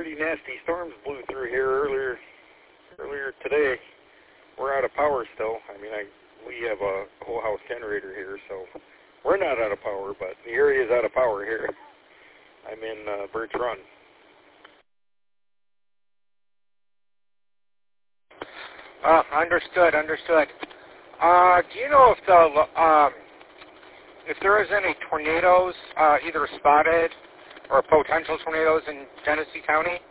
pretty nasty storms blew through here earlier today. We're out of power still. I mean, we have a whole house generator here, so we're not out of power, but the area is out of power here. I'm in Birch Run. Understood. Do you know if there is any tornadoes, either spotted or potential tornadoes in Genesee County?